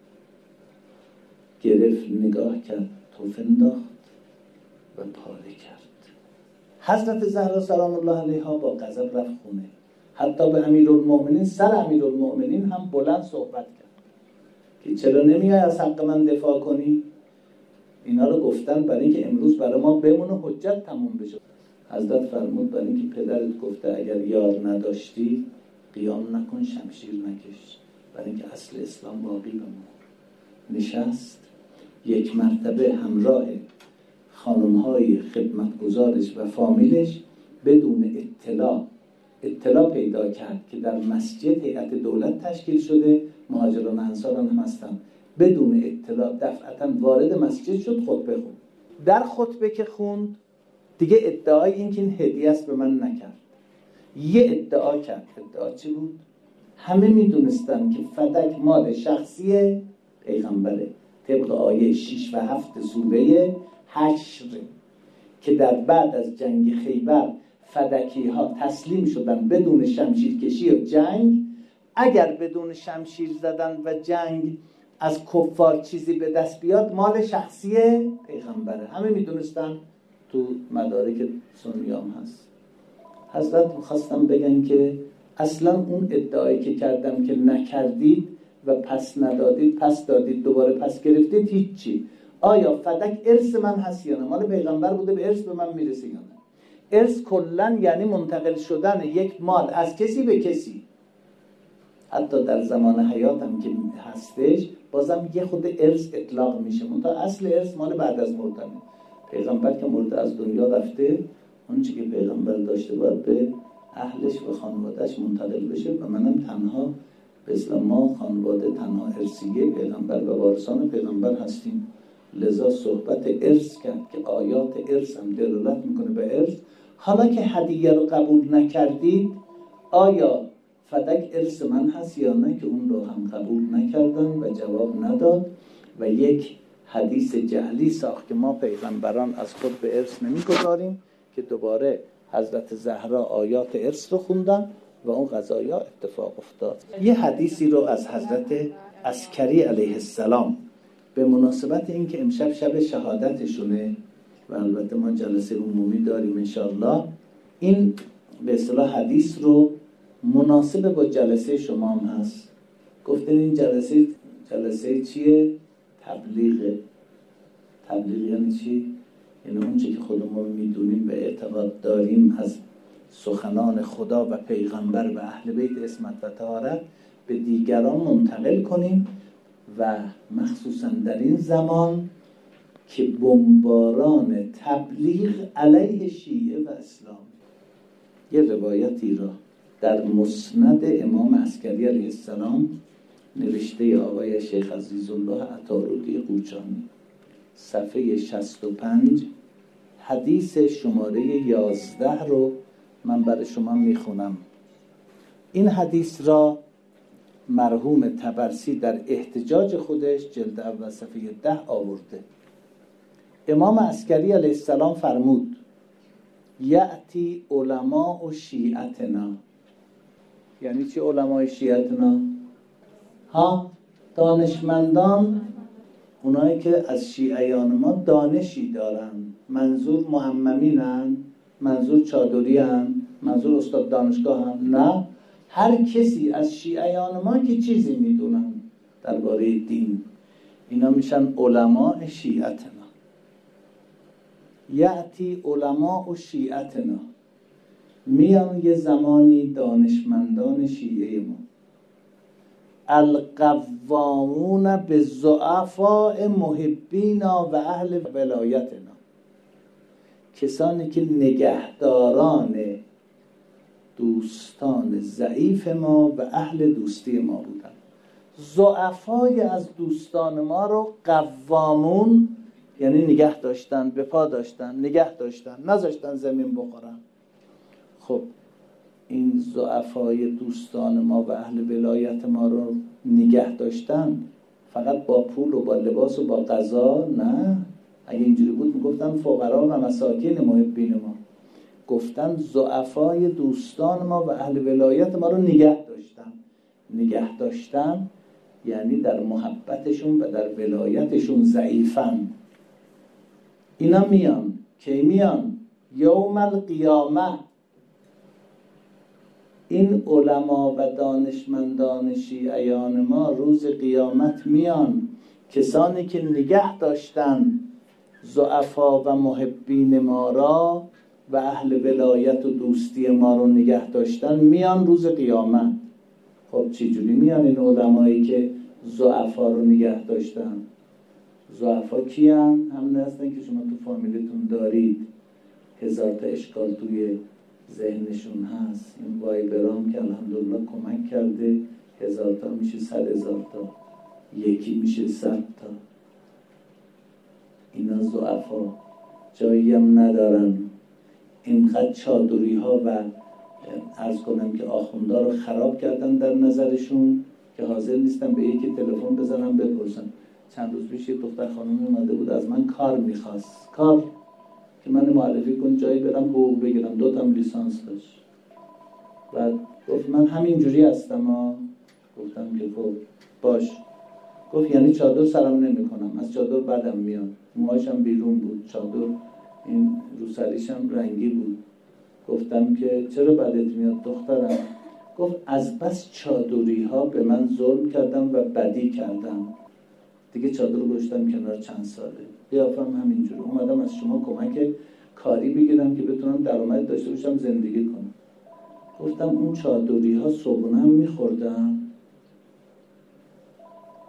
Speaker 1: گرفت، نگاه کرد، توف انداخت و پاره کرد. حضرت زهرا سلام الله علیها با غضب رفت خونه. حتی به امیرالمومنین، سر امیرالمومنین هم بلند صحبت کرد که چرا نمیای از حق من دفاع کنی؟ اینا رو گفتن برای اینکه امروز برای ما بمونه، حجت تموم بشه. حضرت فرمود برای اینکه پدرت گفته اگر یار نداشتی قیام نکن، شمشیر نکش، برای اینکه اصل اسلام باقی بمونه. نشست، یک مرتبه همراه خانم‌های خدمتگزارش و فامیلش بدون اطلاع اطلاع پیدا کرد که در مسجد هیئت دولت تشکیل شده، مهاجران و انصاران هم هستن. بدون اطلاع دفعتاً وارد مسجد شد، خطبه خوند. در خطبه که خوند دیگه ادعای این که این هدیه است به من نکرد. یه ادعا کرد. ادعا چی بود؟ همه میدونستن که فدک مال شخصی پیغمبره، طبق آیه شش و هفت سوره حشر که در بعد از جنگ خیبر فدکی ها تسلیم شدن بدون شمشیر کشی و جنگ. اگر بدون شمشیر زدن و جنگ از کفار چیزی به دست بیاد، مال شخصی پیغمبره. همه میدونستن، تو مدارک سنیام هست. حضرت میخواستم بگن که اصلا اون ادعایی که کردم که نکردید و پس ندادید، پس دادید، دوباره پس گرفتید، هیچی. آیا فدک ارث من هست یا نه؟ مال پیغمبر بوده، به ارث به من میرسه یا نه؟ ارث کلن یعنی منتقل شدن یک مال از کسی به کسی. حتی در زمان حیات هم که هستش بازم یه خود ارث اطلاق میشه، منتها اصل ارث مال بعد از مردنه. پیغمبر که مرده از دنیا رفته، اون چی که پیغمبر داشته باید به اهلش و خانوادهش منتقل بشه و منم تنها به اسلام ما خانواده تنها ارثیه پیغمبر و وارثان پیغمبر هستیم. لذا صحبت ارث کرد که آیات ارث هم دلالت میکنه به ارث. حالا که هدیه رو قبول نکردید، آیا فدک ارث من هست یا نه؟ که اون رو هم قبول نکردن و جواب نداد و یک حدیث جعلی ساخت که ما پیغمبران از خود به ارث نمیگذاریم، که دوباره حضرت زهرا آیات ارث رو خوندن و اون قضایا اتفاق افتاد. یه حدیثی رو از حضرت عسکری علیه السلام به مناسبت این که امشب شب شهادتشونه و البته ما جلسه عمومی داریم انشالله، این به اصطلاح حدیث رو مناسب با جلسه شما هم هست. گفتن این جلسه جلسه چیه؟ تبلیغه. تبلیغ یعنی چی؟ یعنی اون چی که خودمون میدونیم و اعتقاد داریم از سخنان خدا و پیغمبر و اهل بیت عصمت و طهارت به دیگران منتقل کنیم و مخصوصا در این زمان که بمباران تبلیغ علیه شیعه و اسلام. یه روایتی را در مسند امام عسکری علیه السلام نوشته آقای شیخ عزیزالله عطارودی قوچانی، صفحه شصت و پنج، حدیث شماره یازده رو من برای شما میخونم. این حدیث را مرحوم طبرسی در احتجاج خودش جلد اول صفحه ده آورده. امام عسکری علیه السلام فرمود: یأتی علماء و شیعتنا. یعنی چی علماء شیعتنا؟ ها، دانشمندان، اونایی که از شیعیان ما دانشی دارن. منظور محممینن؟ منظور چادریان؟ منظور استاد دانشگاه هم؟ نه، هر کسی از شیعیان ما که چیزی میدونن درباره دین، اینا میشن علماء شیعتنا. یأتی علماء و شیعتنا، میان یه زمانی دانشمندان شیعه ما، القوامون به ضعفاء محبینا و اهل ولایتنا، کسانی که نگهداران دوستان ضعیف ما و اهل دوستی ما بودن. ضعفای از دوستان ما رو قوامون یعنی نگه داشتن، به پا داشتن، نگه داشتن، نذاشتن زمین بخورن. خب این ضعفای دوستان ما و اهل ولایت ما رو نگه داشتن فقط با پول و با لباس و با غذا؟ نه، اگه اینجوری بود میگفتن فقرا و مساکین محبین ما. گفتن ضعفای دوستان ما و اهل ولایت ما رو نگه داشتن. نگه داشتن یعنی در محبتشون و در ولایتشون ضعیفن. اینا میان، کی میان؟ یوم القیامه. این علما و دانشمندان شیعیان ما روز قیامت میان، کسانی که نگه داشتن ضعفا و محبین ما را و اهل ولایت و دوستی ما رو نگه داشتن، میان روز قیامت. خب چی جوری میان این علمایی که ضعفا رو نگه داشتن؟ ضعفا کیان؟ همین هستن که شما تو فامیلتون دارید، هزار تا اشکال توی ذهنشون هست. این وایبرام که الحمدلله کمک کرده، هزار تا میشه صد هزار تا، یکی میشه صد تا. اینا ضعفا جایی هم ندارن. اینقدر چادری ها و عرض کنم که آخوندا رو خراب کردن در نظرشون که حاضر نیستن به یکی تلفن بزنن بپرسن. چند روز پیش یه دختر خانم اومده بود از من کار میخواست، کار که من معرفی کن جایی برم حقوق بگیرم، دو تام لیسانس داشت. و گفت من همینجوری هستم ها. گفتم که خب باش. گفت یعنی چادر سرم نمی کنم، از چادر بدم میاد. موهاشم بیرون بود، چادر این روسریشم رنگی بود. گفتم که چرا بدت میاد دخترم؟ گفت از بس چادری ها به من ظلم کردم و بدی کردم، دیگه چادر رو گذاشتم کنار چند ساله. قیافم همینجور. اومدم از شما کمک کاری بگیرم که بتونم درآمد داشته باشم، زندگی کنم. گفتم اون چادری ها صبحونه هم میخوردن؟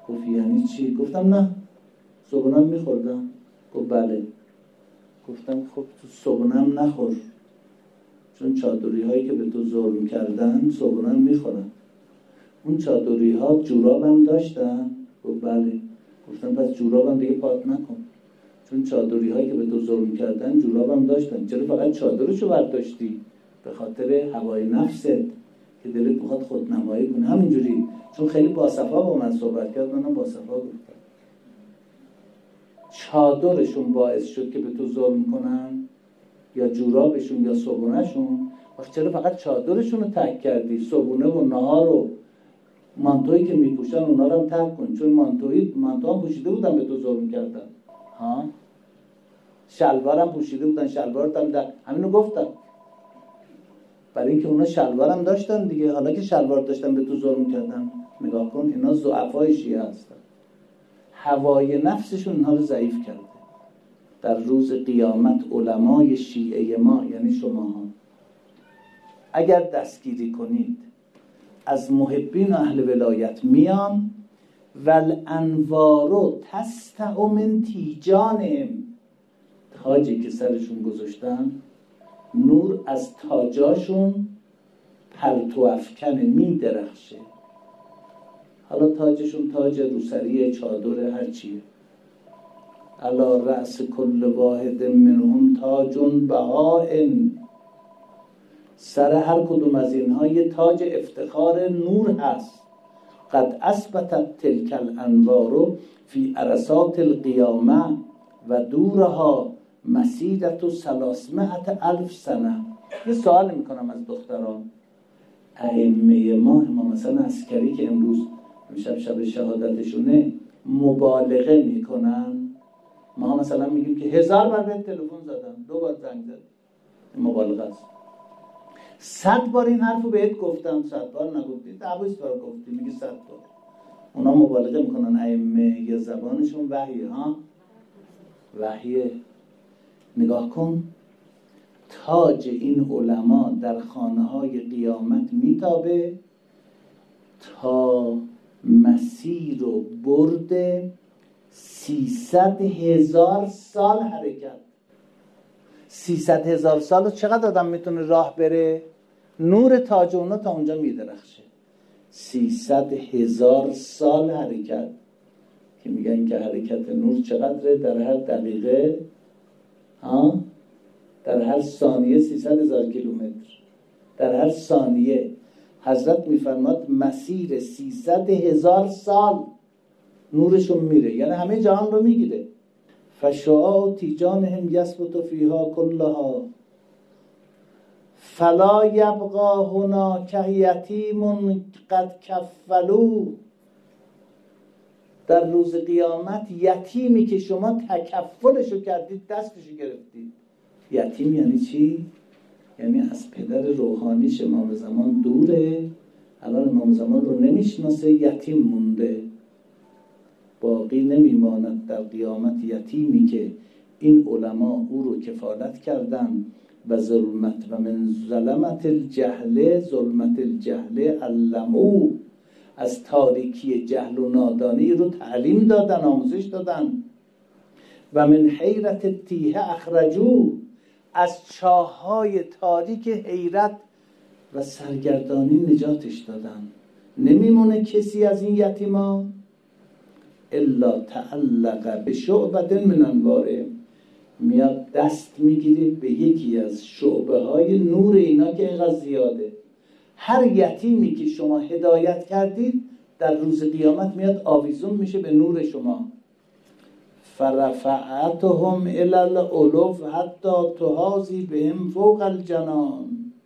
Speaker 1: گفت یعنی چی؟ گفتم نه صبحونم میخوردم. گفت بله. گفتم خب تو صبحونم نخور، چون چادری هایی که به تو ظلم کردن صبحونم میخورن. اون چادری ها جورابم داشتن؟ گفت بله. گفتم پس جورابم دیگه پاک نکن، چون چادری هایی که به تو ظلم کردن جورابم داشتن. چرا فقط چادرشو برداشتی؟ به خاطر هوای نفست که دلت بخواد خودنمایی کنه. همینجوری چون خیلی باصفا با من صحبت کرد، منم باصفا گفتم. چادرشون باعث شد که به تو ظلم کنن یا جورابشون یا صبحونهشون؟ وقت چرا فقط چادرشون رو ترک کردی؟ صبحونه و نهار و مانتویی که میپوشن اونا رو هم ترک کن، چون مانتویی مانتو هم پوشیده بودن به تو ظلم کردن. ها شلوارم پوشیده بودن، شلوارت هم در همینو گفتم، برای اینکه اونا شلوارم داشتن دیگه. حالا که شلوار داشتن به تو ظلم کردن، نگاه کن اینا ضعفای شیعه هستن، هوای نفسشون اینها رو ضعیف کرده. در روز قیامت علمای شیعه ما، یعنی شما ها، اگر دستگیری کنید از محبین و اهل ولایت میان، والانوار تسطع من تیجانهم، تاجی که سرشون گذاشتن نور از تاجاشون پرتو افکنه، می درخشه. حالا تاجشون تاج روسری، چادر، هر چیه. علی رأس کل واحد منهم تاج بهائن، سر هر کدوم از اینها یه تاج افتخار نور هست. قد اثبتت تلک الانوار فی عرصات القیامه و دورها مسیرت و ثلاثمائة الف سنه. یه سوال میکنم از دختران، ائمه ما، امام حسن عسکری که امروز شب شب شهادتشونه، مبالغه میکنن؟ ما مثلا میگیم که هزار بار به تلفن زدن، دو بار زنگ زدن، مبالغه است. صد بار این حرفو بهت گفتم، صد بار نگفتی، دویست بار گفتی، میگی صد بار. اونا مبالغه میکنن. ائمه یه زبانشون وحیه، ها وحیه. نگاه کن، تاج این علما در خانه های قیامت میتابه تا مسیر و برد سیصد هزار سال حرکت. سیصد هزار سال چقدر آدم میتونه راه بره؟ نور تاج اونا تا اونجا میدرخشه. سیصد هزار سال حرکت، که میگن که حرکت نور چقدره؟ در هر دقیقه ها؟ در هر ثانیه سیصد هزار کیلومتر. در هر ثانیه حضرت میفرماد مسیر سیصد هزار سال نورشون میره، یعنی همه جهان رو میگیره. فشعاع تیجانهم یثبت فیها کلها فلا یبقى هناک یتیم قد کفلوا. در روز قیامت یتیمی که شما تکفلشو کردید، دستشو گرفتید. یتیم یعنی چی؟ یعنی از پدر روحانیش امام زمان دوره، الان امام زمان رو نمیشناسه، یتیم مونده. باقی نمیماند در قیامت یتیمی که این علما او رو کفالت کردن. و ظلمت و من ظلمت الجهل ظلمت الجهل علمو، از تاریکی جهل و نادانی رو تعلیم دادن، آموزش دادن. و من حیرت تیه اخرجو، از چاه‌های تاریک حیرت و سرگردانی نجاتش دادن. نمیمونه کسی از این یتیما الا تعلق به شعبة من انواره، میاد دست میگیره به یکی از شعبه های نور اینا که اینقدر زیاده. هر یتیمی که شما هدایت کردید در روز قیامت میاد آویزون میشه به نور شما. فرفعتهم الی الالو حتی تحاذی بهم فوق الجنان،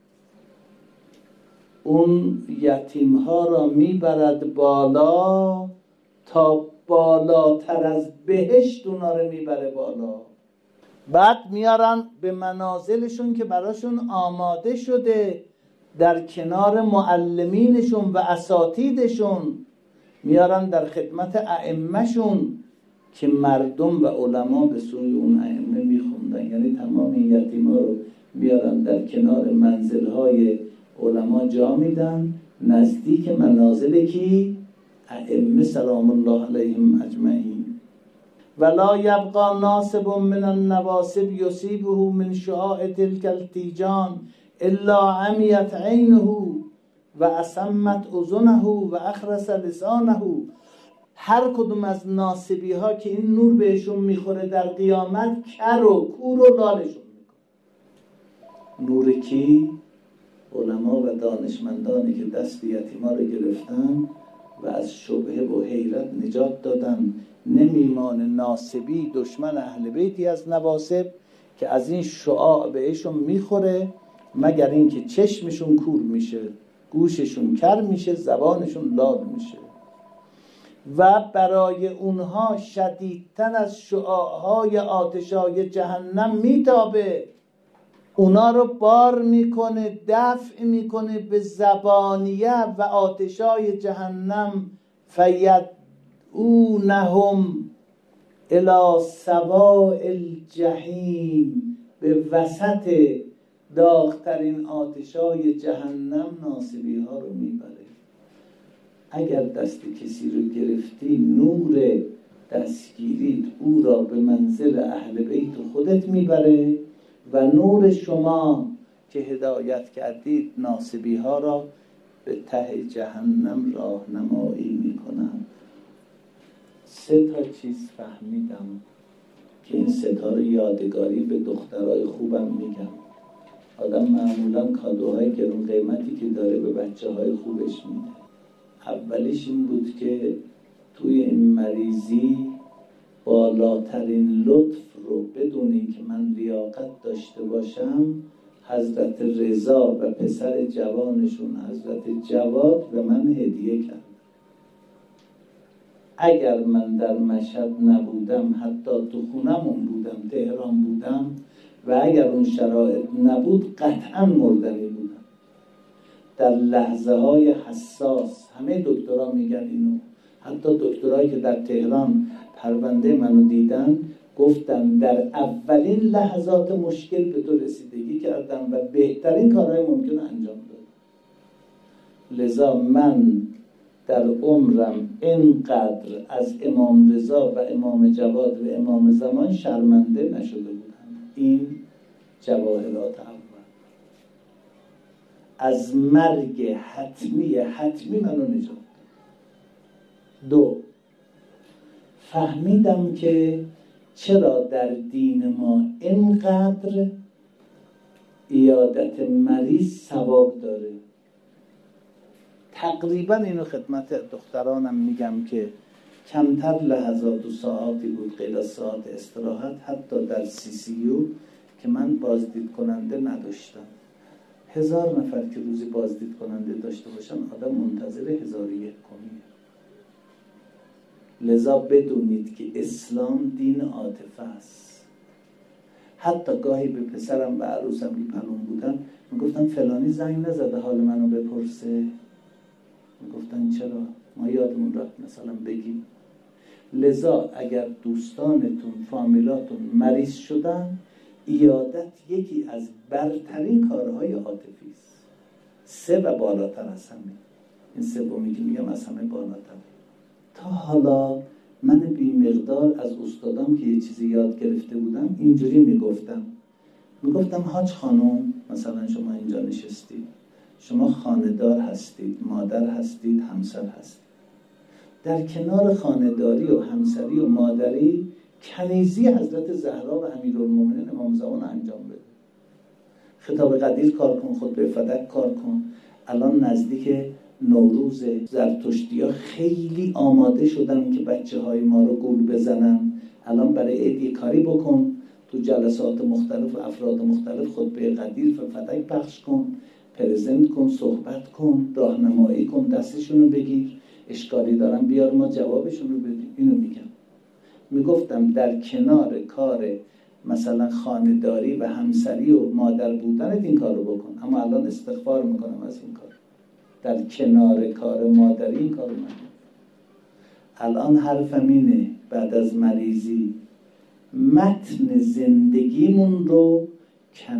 Speaker 1: اون یتیم ها را میبرد بالا تا بالاتر از بهشت اونا رو میبره بالا. بعد میارن به منازلشون که براشون آماده شده، در کنار معلمینشون و اساتیدشون، میارن در خدمت ائمه‌شون که مردم و علما به سوی اون ائمه میخوندن. یعنی تمام این یتیما رو میارن در کنار منزلهای علما جا میدن، نزدیک منازل کی؟ ائمه سلام الله علیهم اجمعین. ولا یبقى ناصب من النواصب یصیبه من شعاع تلك التیجان الا عمیت عینه و اصمت اذنه و اخرس لسانه. هر کدوم از ناصبی ها که این نور بهشون میخوره در قیامت کر و کور و لالشون میکنه. نور کی؟ علما و دانشمندانی که دست یتیما رو گرفتن و از شبهه و حیرت نجات دادن. نمیمانه ناصبی دشمن اهل بیتی از نواصب که از این شعاع بهشون میخوره مگر اینکه چشمشون کور میشه، گوششون کر میشه، زبانشون لال میشه. و برای اونها شدیدتر از شعاعهای آتشای جهنم میتابه. اونا رو بار میکنه، دفع میکنه به زبانیه و آتشای جهنم. فیدعونهم الی سواء الجحیم. به وسط داغترین آتشای جهنم ناصبی ها رو میبره. اگر دست کسی رو گرفتی نور دستگیریت او را به منزل اهل بیت خودت میبره و نور شما که هدایت کردید ناصبی ها را به ته جهنم راهنمایی میکنند. سه تا چیز فهمیدم که این سه تا رو یادگاری به دخترای خوبم میگم. آدم معمولا کادوهای گرون قیمتی که داره به بچه های خوبش میده. اولیش این بود که توی این مریضی بالاترین لطف رو بدونی که من لیاقت داشته باشم حضرت رضا و پسر جوانشون حضرت جواد به من هدیه کرد. اگر من در مشهد نبودم، حتی تو خونمون بودم، تهران بودم و اگر اون شرایط نبود قطعا مردنی بودم. در لحظه های حساس همه دکترها میگن اینو، حتی دکترهایی که در تهران پرونده منو دیدن گفتن در اولین لحظات مشکل به تو رسیدگی کردم و بهترین کارهای ممکن انجام دادم. لذا من در عمرم اینقدر از امام رضا و امام جواد و امام زمان شرمنده نشده بودم. این جواهرات اول. از مرگ حتمی حتمی منو نجات داد. دو، فهمیدم که چرا در دین ما اینقدر عیادت مریض ثواب داره. تقریبا اینو خدمت دخترانم میگم که کمتر لحظات و ساعاتی بود غیر از ساعت استراحت حتی در سی سی یو که من بازدید کننده نداشتم. هزار نفر که روزی بازدید کننده داشته باشن آدم منتظر هزار یک کمیه. لذا بدونید که اسلام دین عاطفه است. حتی گاهی به پسرم و عروسم میپرون بودن میگفتن فلانی زنگ نزده حال منو بپرسه. میگفتن چرا؟ ما یادمون رفت مثلا بگیم. لذا اگر دوستانتون فامیلاتون مریض شدن عیادت یکی از برترین کارهای عاطفی است. سه و بالاتر از همه. این سومی که میگم از همه بالاتر. تا حالا من بی مقدار از استادام که یه چیزی یاد گرفته بودم اینجوری میگفتم میگفتم حاج خانم مثلا شما اینجا نشستید، شما خانه‌دار هستید، مادر هستید، همسر هستید. در کنار خانه‌داری و همسری و مادری کنیزی حضرت زهرا و امیرالمومنین امام زمان انجام بده. خطاب قدیر کار کن، خطبه فدک کار کن. الان نزدیک نوروز زرتشتی‌ها خیلی آماده شدن که بچه های ما رو گول بزنن. الان برای عید کاری بکن، تو جلسات مختلف و افراد مختلف خطبه قدیر و فدک پخش کن، پرزنت کن، صحبت کن، راهنمایی کن، دستشون رو بگیر، اشکالی دارن بیار ما جوابشون رو بدیم. اینو میگم. میگفتم در کنار کار مثلا خانه‌داری و همسری و مادر بودنت این کارو بکن. اما الان استغفار میکنم از این کار. در کنار کار مادری این کارو نکن. الان حرفم اینه بعد از مریضی متن زندگیمون رو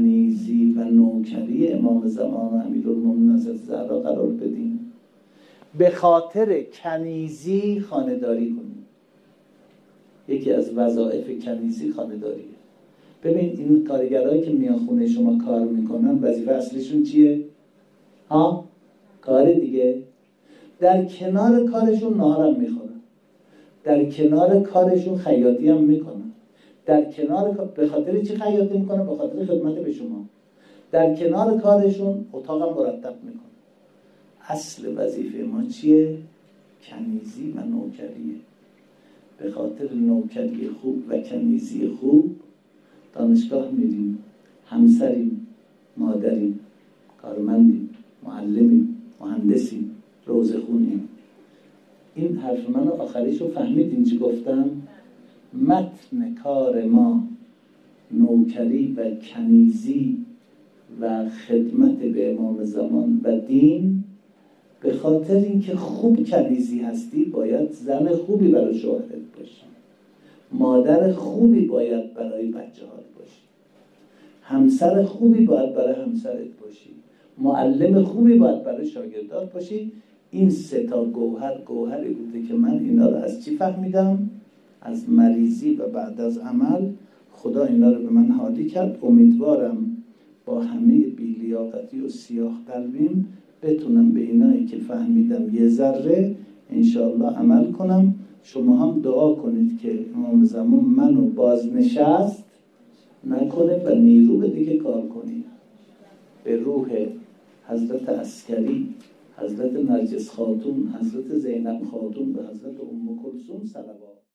Speaker 1: کنیزی و نوکری امام زمان و امیرالمومنین حضرت زهرا قرار بدیم. به خاطر کنیزی خانه‌داری کنید. یکی از وظایف کنیزی خانه‌داریه. ببین این کارگرایی که میان خونه شما کار میکنن وظیفه اصلیشون چیه؟ ها؟ کار دیگه. در کنار کارشون ناهارم میخورن، در کنار کارشون خیاطی هم میکنن، در کنار به خاطر چی خیاطی میکنن؟ به خاطر خدمت به شما. در کنار کارشون اتاقم مرتب میکنن. اصل وظیفه ما چیه؟ کنیزی و نوکریه. به خاطر نوکری خوب و کنیزی خوب دانشگاه میریم، همسریم، مادریم، کارمندیم، معلمیم، مهندسیم، روزه خونیم. این حرف منو آخریشو فهمیدین چی گفتم؟ متن کار ما نوکری و کنیزی و خدمت به امام زمان و دین. به خاطر اینکه خوب کنیزی هستی باید زن خوبی برای شوهرت باشی، مادر خوبی باید برای بچه‌هات باشی، همسر خوبی باید برای همسرت باشی، معلم خوبی باید برای شاگردات باشی. این سه تا گوهر گوهری بوده که من اینا رو از چی فهمیدم؟ از مریضی و بعد از عمل خدا اینا رو به من هادی کرد. امیدوارم با همه بی‌لیاقتی و سیاه قلبیم بتونم به اینایی که فهمیدم یه ذره انشاءالله عمل کنم. شما هم دعا کنید که امام زمان منو بازنشست نکنه و نیرو بده که کار کنی. به روح حضرت عسکری، حضرت نرجس خاتون، حضرت زینب خاتون و حضرت ام کلثوم صلوات.